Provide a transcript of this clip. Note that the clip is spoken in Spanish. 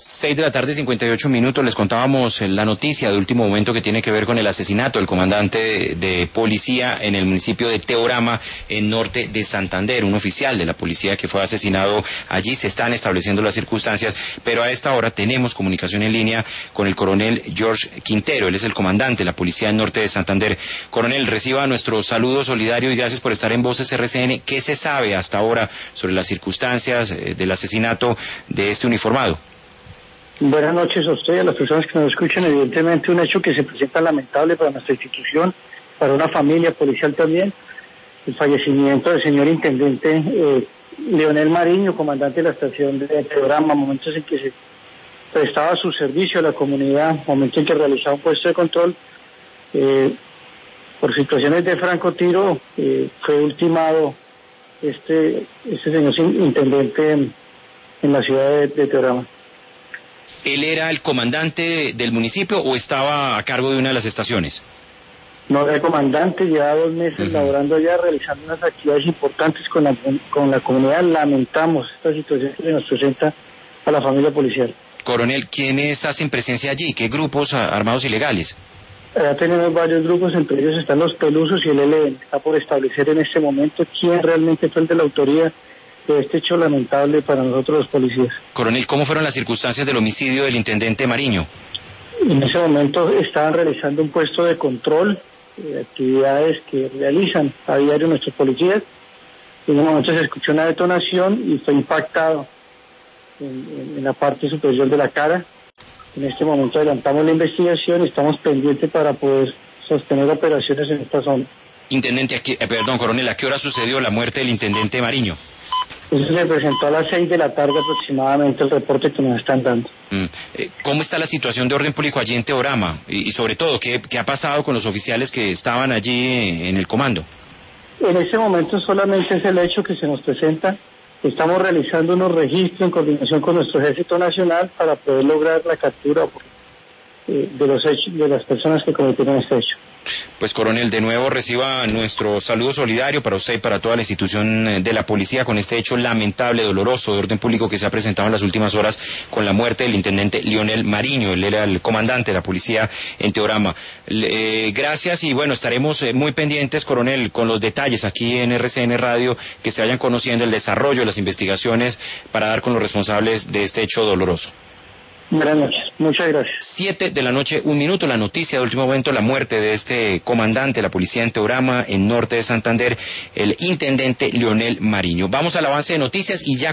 6 de la tarde, 58 minutos. Les contábamos la noticia de último momento que tiene que ver con el asesinato del comandante de policía en el municipio de Teorama, en norte de Santander. Un oficial de la policía que fue asesinado allí. Se están estableciendo las circunstancias, pero a esta hora tenemos comunicación en línea con el coronel George Quintero. Él es el comandante de la policía en norte de Santander. Coronel, reciba nuestro saludo solidario y gracias por estar en Voces RCN. ¿Qué se sabe hasta ahora sobre las circunstancias del asesinato de este uniformado? Buenas noches a usted y a las personas que nos escuchan. Evidentemente un hecho que se presenta lamentable para nuestra institución, para una familia policial también, el fallecimiento del señor intendente Leonel Mariño, comandante de la estación de Teorama, momentos en que se prestaba su servicio a la comunidad, momentos en que realizaba un puesto de control. Por situaciones de francotiro fue ultimado este señor intendente en la ciudad de Teorama. ¿Él era el comandante del municipio o estaba a cargo de una de las estaciones? No, era comandante, lleva 2 meses laborando allá, realizando unas actividades importantes con la comunidad. Lamentamos esta situación que se nos presenta a la familia policial. Coronel, ¿quiénes hacen presencia allí? ¿Qué grupos armados ilegales? Ya tenemos varios grupos, entre ellos están los Pelusos y el ELN. Está por establecer en este momento quién realmente fue el de la autoría de este hecho lamentable para nosotros los policías. Coronel, ¿cómo fueron las circunstancias del homicidio del intendente Mariño? En ese momento estaban realizando un puesto de control, actividades que realizan a diario nuestros policías. En un momento se escuchó una detonación y fue impactado en la parte superior de la cara. En este momento adelantamos la investigación y estamos pendientes para poder sostener operaciones en esta zona. Intendente, coronel, ¿a qué hora sucedió la muerte del intendente Mariño? Eso se presentó a las 6 de la tarde aproximadamente, el reporte que nos están dando. ¿Cómo está la situación de orden público allí en Teorama? Y sobre todo, ¿qué ha pasado con los oficiales que estaban allí en el comando? En este momento solamente es el hecho que se nos presenta. Estamos realizando unos registros en coordinación con nuestro Ejército Nacional para poder lograr la captura de los hechos, de las personas que cometieron este hecho. Pues coronel, de nuevo reciba nuestro saludo solidario para usted y para toda la institución de la policía con este hecho lamentable, doloroso de orden público que se ha presentado en las últimas horas con la muerte del intendente Leonel Mariño. Él era el comandante de la policía en Teorama. Gracias y bueno, estaremos muy pendientes, coronel, con los detalles aquí en RCN Radio, que se vayan conociendo el desarrollo de las investigaciones para dar con los responsables de este hecho doloroso. Buenas noches, muchas gracias. 7:01 p.m, la noticia de último momento, la muerte de este comandante de la policía en Teorama, en norte de Santander, el intendente Leonel Mariño. Vamos al avance de noticias y ya